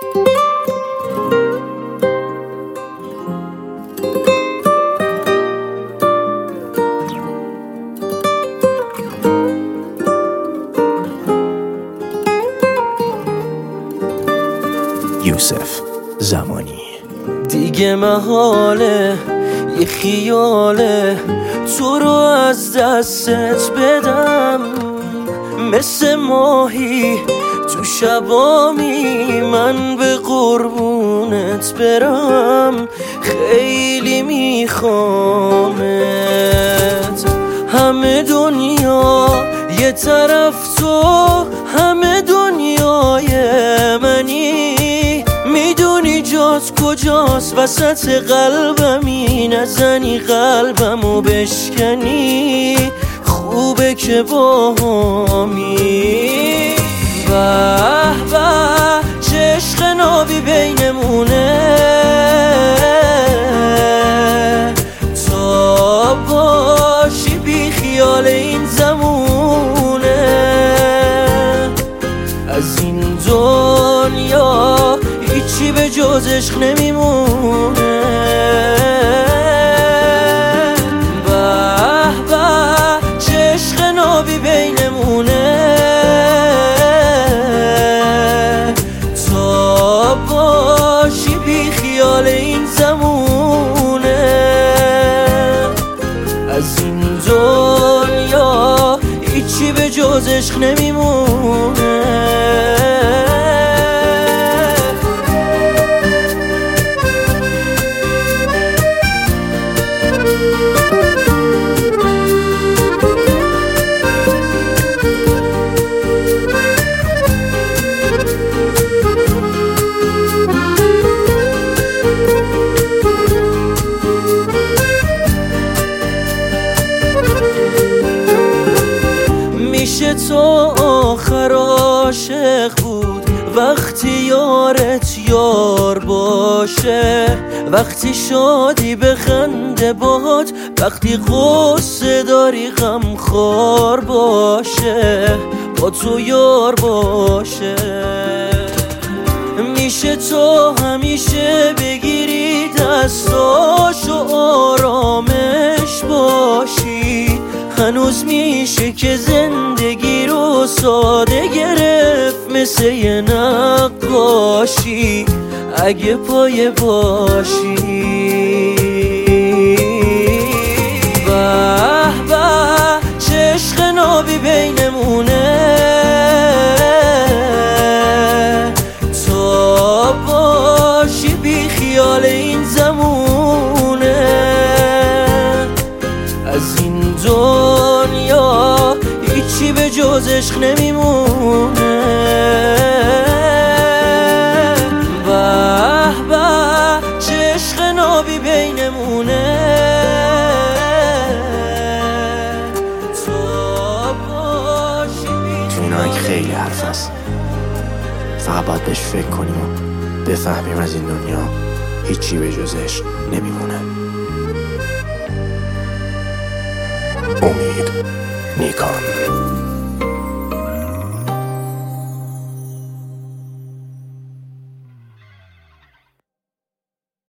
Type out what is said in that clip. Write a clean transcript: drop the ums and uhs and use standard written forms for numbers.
یوسف زمانی. دیگه محاله یه خیاله تو رو از دستت بدم، مثل ماهی تو شبامی من به قربونت برم. خیلی میخوامت، همه دنیا یه طرف تو، همه دنیای منی. میدونی جات کجاست وسط قلبمی، نزنی قلبمو بشکنی. خوبه که باهامی. به به چه عشق نابی بینمونه، تا باشی بی خیال این زمونه. از این دنیا هیچی به جز عشق نمیمونه. به به چه عشق نابی بینمونه، تا باشی بی خیال این زمونه. از این دنیا هیچی به جز عشق نمیمونه. میشه تو آخر عاشق بود وقتی یارت یار باشه، وقتی شادی بخنده باهات، وقتی قصه داری غمخوار باشه، با تو یار باشه. میشه تو همیشه بگیری دستاشو آرامش باشی، هنوز میشه که زندگی رو ساده گرفت مثل یه نقاشی، اگه پایه باشی. به به چه عشق نابی بینمونه، تا باشی بی خیال این زمونه. از این دنیا هیچی به جز عشق نمیمونه. به به چه عشق نابی بینمونه، تا باشی تو این آهنگ خیلی حرف هست، فقط باید بهش فکر کنیم و بفهمیم از این دنیا هیچی به جز عشق نمیمونه.